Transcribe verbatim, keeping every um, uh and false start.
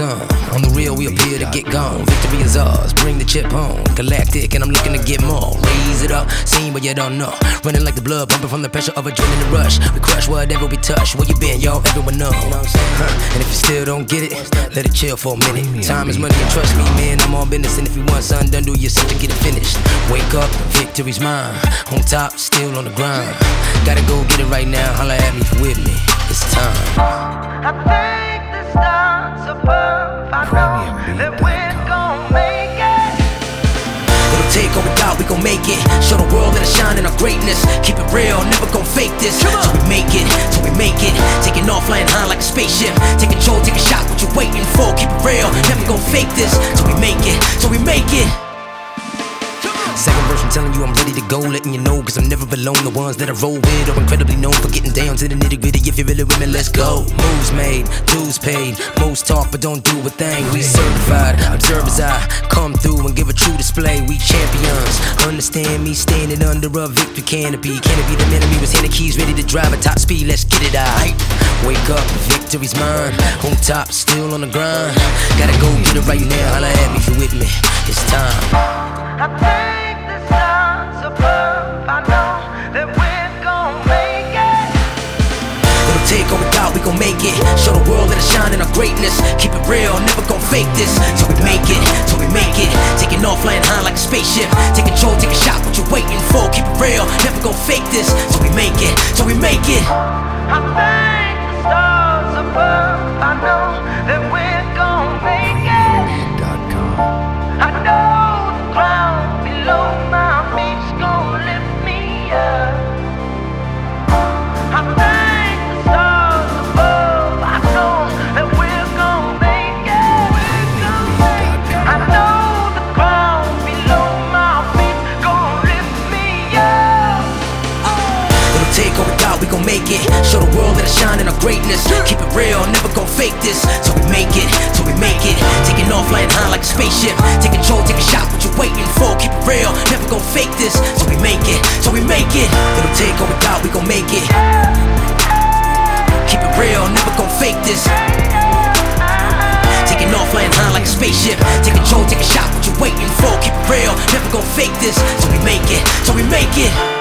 come. On the real, we appear to get gone. Victory is ours, bring the chip home. Galactic, and I'm looking to get more. Raise it up, seen but you don't know. Running like the blood, pumping from the pressure of adrenaline rush. We crush whatever we touch. Where you been, yo? Everyone know. Huh. And if you still don't get it, let it chill for a minute. Time is money, and trust me, man, I'm all business. And if you want something done, do yourself to get it finished. Wake up, victory's mine. On top, still on the grind. Gotta go get it right now. Holla at me if you with me. It's time. I think the stars above. I know that we're gon' make it. It'll take or without, we gon' make it. Show the world that I shine in our greatness. Keep it real, never gon' fake this. Till we make it, till we make it. Taking off, flying high like a spaceship. Take control, take a shot, what you waiting for? Keep it real, never gon' fake this. Till we make it, till we make it. Second verse, I'm telling you I'm ready to go, letting you know, cause I'm never alone. The ones that I roll with are incredibly known for getting down to the nitty gritty. If you're really with me, let's go. Moves made, dues paid, most talk but don't do a thing. We certified, observers I come through and give a true display. We champions, understand me standing under a victory canopy. Canopy the enemy was handing keys, ready to drive at top speed, let's get it out. Wake up, victory's mine. On top, still on the grind. Gotta go get it right now, holla at me if you're with me. It's time. I think the stars above. I know that we're gon' make it. It'll take or without, we gon' make it. Show the world that I shine in our greatness. Keep it real, never gon' fake this. Till we make it, till we make it. Taking off, flying high like a spaceship. Take control, take a shot, what you waiting for? Keep it real, never gon' fake this. Till we make it, till we make it. I think the stars above. I know that we're gon' make it. I know the ground below my feet's gon' lift me up. I thank the stars above. I know that we're gon' make it. I know the ground below my feet's gon' lift me up. It'll take or without, we gon' make it. Show the world that I shine in our greatness. Keep it real, never gon' fake this. Till we make it, till we make it. Taking off, flying high like a spaceship. Take control, take a shot, what you waiting for? Keep it real, never gon' fake this. Till we make it, till we make it. It'll take or without, we gon' make it. Keep it real, never gon' fake this. Taking off, flying high like a spaceship. Take control, take a shot, what you waiting for? Keep it real, never gon' fake this. Till we make it, till we make it.